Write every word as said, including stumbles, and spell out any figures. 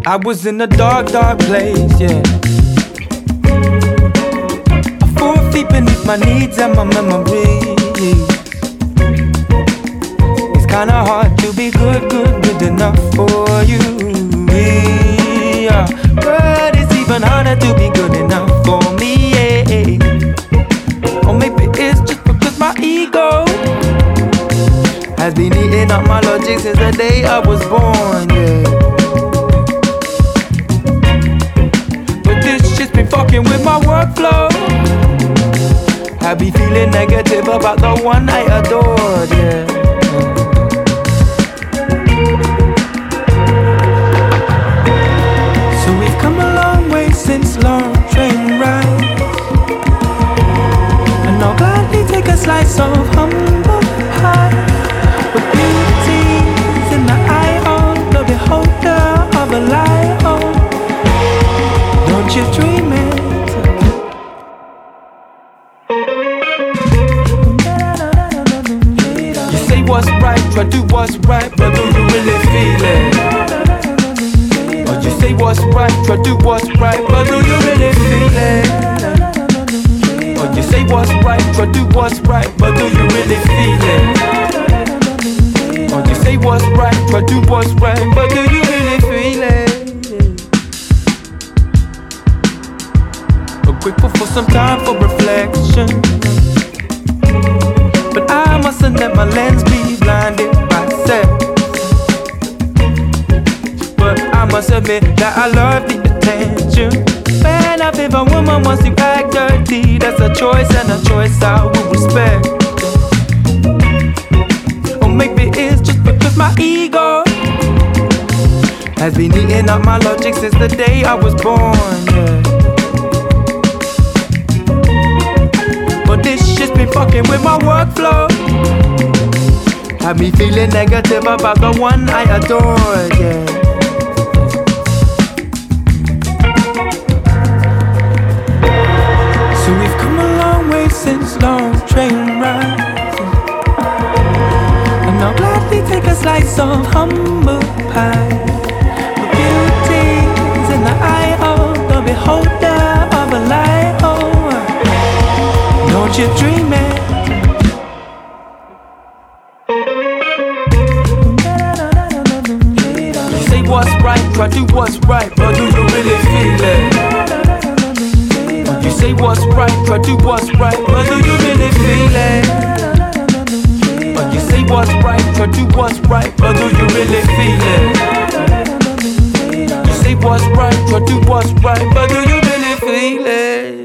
I was in a dark, dark place, yeah. Four feet beneath my needs and my memories. It's kinda hard to be good, good, good enough for you, yeah. But it's even harder to be good enough for me, yeah. Or maybe it's just because my ego has been eating up my logic since the day I was born, yeah. But this shit's been fucking with my workflow. I be feeling negative about the one I adored, yeah. So we've come a long way since long train rides, and I'll gladly take a slice of humble pie. But beauty's in the eye of the beholder of a lie, oh. Don't you dream it? You say what's right, try do what's right, but do you really feel it? Or you say what's right, try do what's right, but do you really feel it? Or you say what's right, try do what's right, but do you really feel it? Or you say what's right, try do what's right, but do you really feel it? Grateful for some time for reflection, but I mustn't let my lens be blinded by sex. But I must admit that I love the attention. When I feel a woman wants to act dirty, that's a choice and a choice I will respect. Or maybe it's just because my ego has been eating up my logic since the day I was born, yeah. But this shit's been fucking with my workflow. Had me feeling negative about the one I adored, yeah. So we've come a long way since long train rides, and I'll gladly take a slice of humble pie. But beauty's in the eye of the beholder of a lie, oh. Don't you dream it? You say what's right, try do what's right, but do you really feel it? You say what's right, try do what's right, but do you really feel it? You say what's right, try do what's right, but do you really feel it? You say what's right, try do what's right, but do you really feel it?